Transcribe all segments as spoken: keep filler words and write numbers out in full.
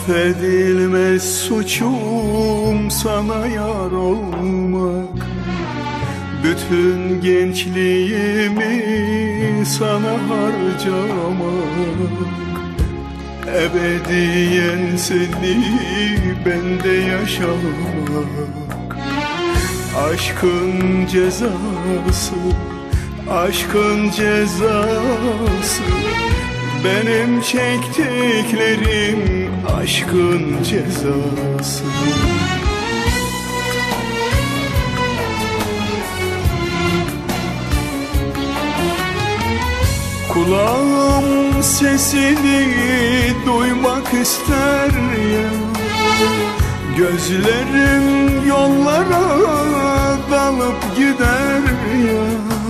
Affedilmez suçum sana yar olmak, bütün gençliğimi sana harcamak, ebediyen seni bende yaşamak. Aşkın cezası, aşkın cezası, benim çektiklerim aşkın cezası. Kulağım sesini duymak ister ya, gözlerim yollara dalıp gider ya.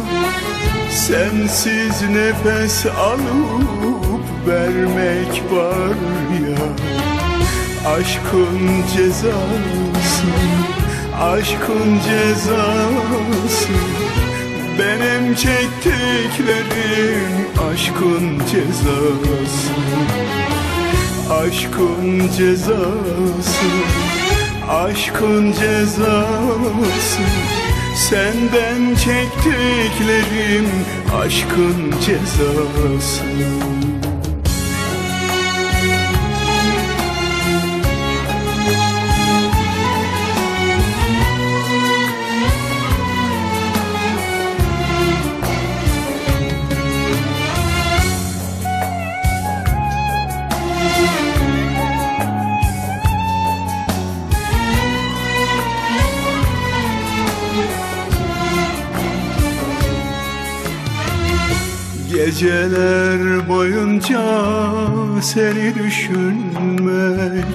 Sensiz nefes alıp vermek var ya. Aşkın cezası, aşkın cezası, benim çektiklerim aşkın cezası. Aşkın cezası, aşkın cezası, senden çektiklerim aşkın cezası. Geceler boyunca seni düşünmek,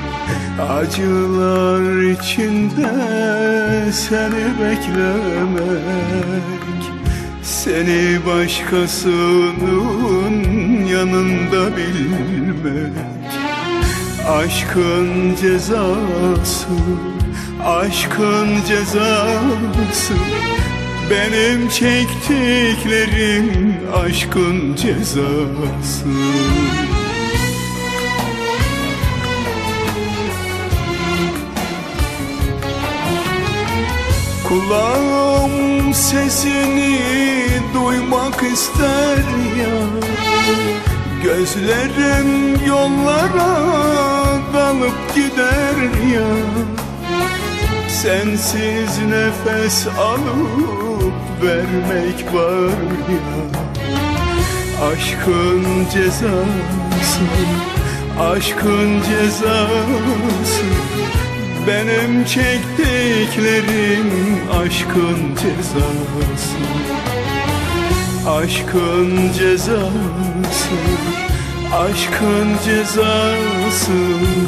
acılar içinde seni beklemek, seni başkasının yanında bilmek. Aşkın cezası, aşkın cezası, benim çektiklerim aşkın cezası. Kulağım sesini duymak ister ya, gözlerim yollara dalıp gider ya. Sensiz nefes alıp vermek var ya. Aşkın cezası, aşkın cezası, benim çektiklerim aşkın cezası. Aşkın cezası, aşkın cezası,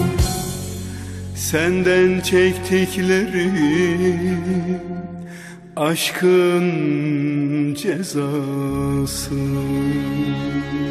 senden çektiklerim aşkın cezası.